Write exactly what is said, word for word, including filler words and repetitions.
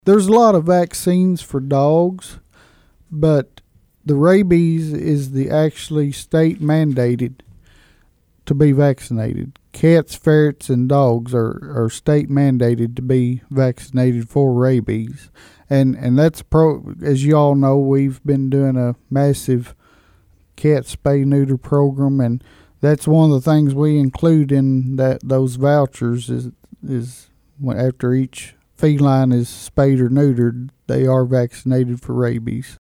There's a lot of vaccines for dogs, but the rabies is the actually state mandated to be vaccinated. Cats, ferrets, and dogs are, are state mandated to be vaccinated for rabies. And and that's pro as you all know, we've been doing a massive cat spay neuter program, and that's one of the things we include in that those vouchers is is when after each feline is spayed or neutered, they are vaccinated for rabies.